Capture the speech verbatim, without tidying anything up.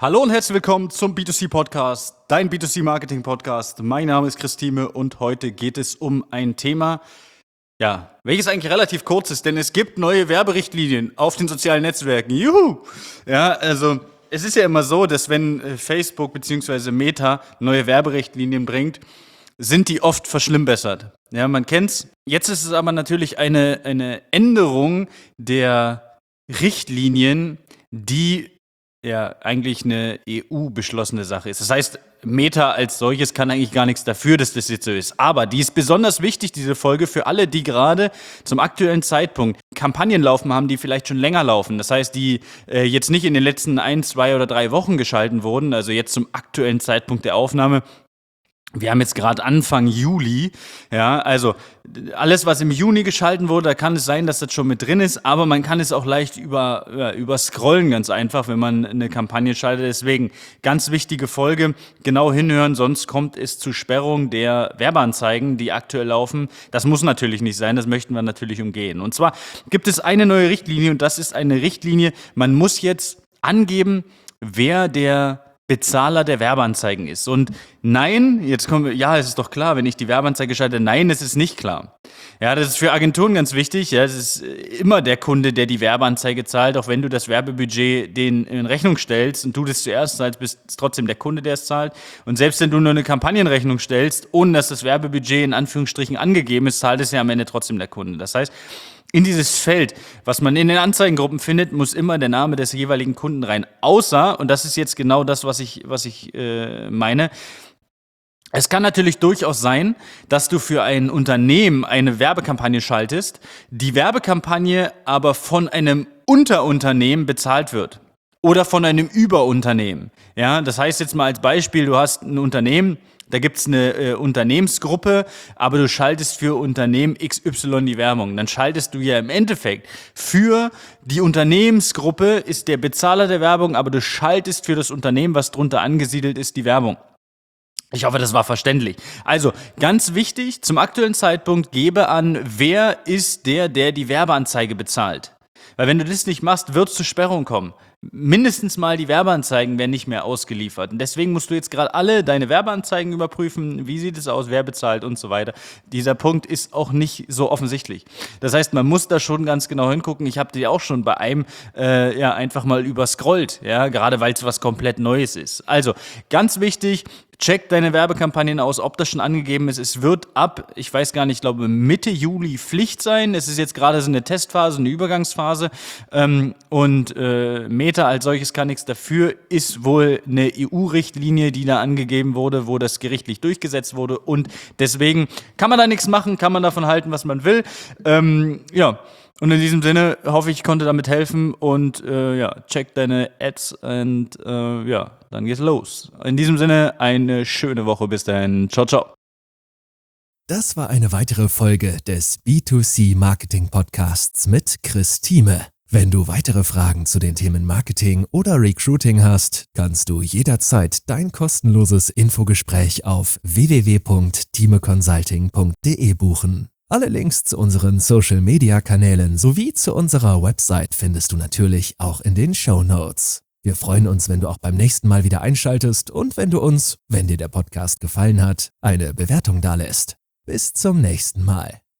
Hallo und herzlich willkommen zum B zwei C Podcast, dein B zwei C Marketing Podcast. Mein Name ist Chris Thieme und heute geht es um ein Thema, ja, welches eigentlich relativ kurz ist, denn es gibt neue Werberichtlinien auf den sozialen Netzwerken. Juhu! Ja, also es ist ja immer so, dass wenn äh, Facebook bzw. Meta neue Werberichtlinien bringt, sind die oft verschlimmbessert. Ja, man kennt's. Jetzt ist es aber natürlich eine, eine Änderung der Richtlinien, die ja eigentlich eine E U-beschlossene Sache ist. Das heißt, Meta als solches kann eigentlich gar nichts dafür, dass das jetzt so ist. Aber die ist besonders wichtig, diese Folge, für alle, die gerade zum aktuellen Zeitpunkt Kampagnen laufen haben, die vielleicht schon länger laufen. Das heißt, die äh, jetzt nicht in den letzten ein, zwei oder drei Wochen geschalten wurden, also jetzt zum aktuellen Zeitpunkt der Aufnahme. Wir haben jetzt gerade Anfang Juli, ja, also alles, was im Juni geschalten wurde, da kann es sein, dass das schon mit drin ist, aber man kann es auch leicht über, ja, überscrollen, ganz einfach, wenn man eine Kampagne schaltet. Deswegen ganz wichtige Folge, genau hinhören, sonst kommt es zu Sperrung der Werbeanzeigen, die aktuell laufen. Das muss natürlich nicht sein, das möchten wir natürlich umgehen. Und zwar gibt es eine neue Richtlinie und das ist eine Richtlinie, man muss jetzt angeben, wer der Bezahler der Werbeanzeigen ist. Und nein, jetzt kommen wir, ja, es ist doch klar, wenn ich die Werbeanzeige schalte, nein, es ist nicht klar. Ja, das ist für Agenturen ganz wichtig. Ja, es ist immer der Kunde, der die Werbeanzeige zahlt, auch wenn du das Werbebudget denen in Rechnung stellst und du das zuerst zahlst, bist es trotzdem der Kunde, der es zahlt. Und selbst wenn du nur eine Kampagnenrechnung stellst, ohne dass das Werbebudget in Anführungsstrichen angegeben ist, zahlt es ja am Ende trotzdem der Kunde. Das heißt, in dieses Feld, was man in den Anzeigengruppen findet, muss immer der Name des jeweiligen Kunden rein. Außer, und das ist jetzt genau das, was ich, was ich äh, meine, es kann natürlich durchaus sein, dass du für ein Unternehmen eine Werbekampagne schaltest, die Werbekampagne aber von einem Unterunternehmen bezahlt wird. Oder von einem Überunternehmen. Ja, das heißt jetzt mal als Beispiel, du hast ein Unternehmen, da gibt es eine äh, Unternehmensgruppe, aber du schaltest für Unternehmen X Y die Werbung. Dann schaltest du ja im Endeffekt für die Unternehmensgruppe, ist der Bezahler der Werbung, aber du schaltest für das Unternehmen, was drunter angesiedelt ist, die Werbung. Ich hoffe, das war verständlich. Also, ganz wichtig, zum aktuellen Zeitpunkt gebe an, wer ist der, der die Werbeanzeige bezahlt. Weil wenn du das nicht machst, wird es zu Sperrung kommen. Mindestens mal die Werbeanzeigen werden nicht mehr ausgeliefert. Und deswegen musst du jetzt gerade alle deine Werbeanzeigen überprüfen. Wie sieht es aus? Wer bezahlt und so weiter. Dieser Punkt ist auch nicht so offensichtlich. Das heißt, man muss da schon ganz genau hingucken. Ich habe die auch schon bei einem äh, ja einfach mal überscrollt, ja, gerade weil es was komplett Neues ist. Also, ganz wichtig, check deine Werbekampagnen aus, ob das schon angegeben ist. Es wird ab, ich weiß gar nicht, ich glaube Mitte Juli Pflicht sein. Es ist jetzt gerade so eine Testphase, eine Übergangsphase. Ähm, und äh, Meta als solches kann nichts dafür, ist wohl eine E U-Richtlinie, die da angegeben wurde, wo das gerichtlich durchgesetzt wurde. Und deswegen kann man da nichts machen, kann man davon halten, was man will. Ähm, ja. Und in diesem Sinne hoffe ich, ich konnte damit helfen und äh, ja, check deine Ads und äh, ja, dann geht's los. In diesem Sinne eine schöne Woche, bis dahin. Ciao, ciao. Das war eine weitere Folge des B zwei C Marketing Podcasts mit Chris Thieme. Wenn du weitere Fragen zu den Themen Marketing oder Recruiting hast, kannst du jederzeit dein kostenloses Infogespräch auf w w w punkt thieme consulting punkt d e buchen. Alle Links zu unseren Social-Media-Kanälen sowie zu unserer Website findest du natürlich auch in den Shownotes. Wir freuen uns, wenn du auch beim nächsten Mal wieder einschaltest und wenn du uns, wenn dir der Podcast gefallen hat, eine Bewertung dalässt. Bis zum nächsten Mal.